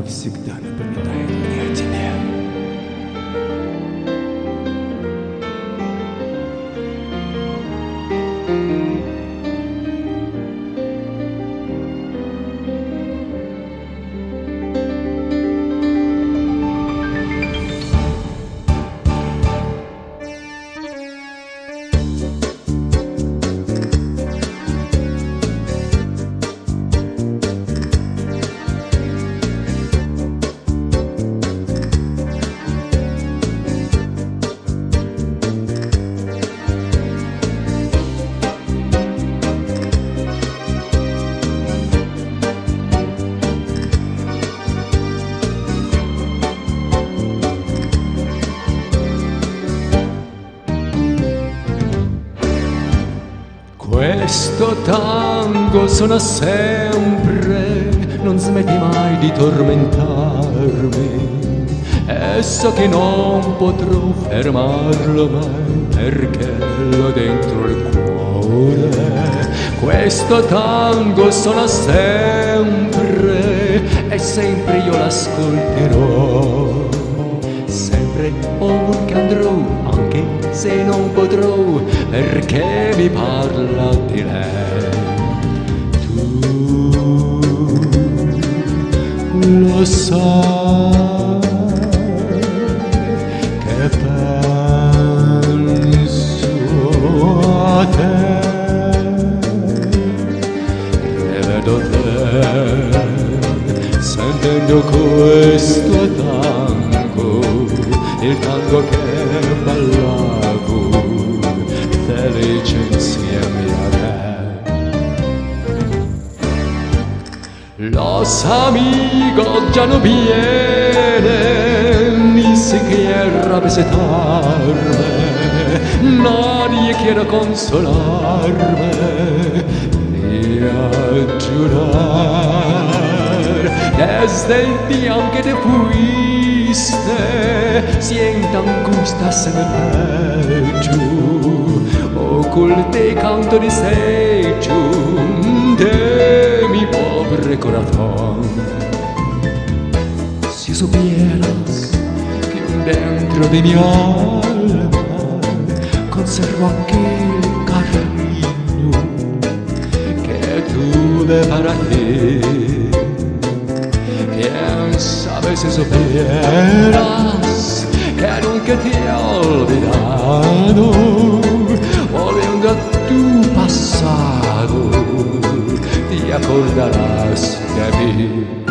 навсегда напоминает мне о тебе. Questo tango suona sempre, non smetti mai di tormentarmi, e so che non potrò fermarlo mai perché l'ho dentro il cuore. Questo tango suona sempre e sempre io l'ascolterò, sempre ovunque andrò, anche se non potrò, perché mi parla di lei. Tu lo sai che penso a te, e vedo te sentendo questo tango, il tango che ballavo felice insieme a te. Los amigos ya no vienen, ni siquiera a visitarme, nadie quiere consolarme ni ayudar. Desde el día en que te fuiste, siento angustias en el pecho, oculté canto desecho de mi pobre corazón. Si supieras que dentro de mi alma conservo aquel cariño que tuve para ti, quién sabe si supieras que nunca te he olvidado, volviendo a tu pasado, te acordarás de mí.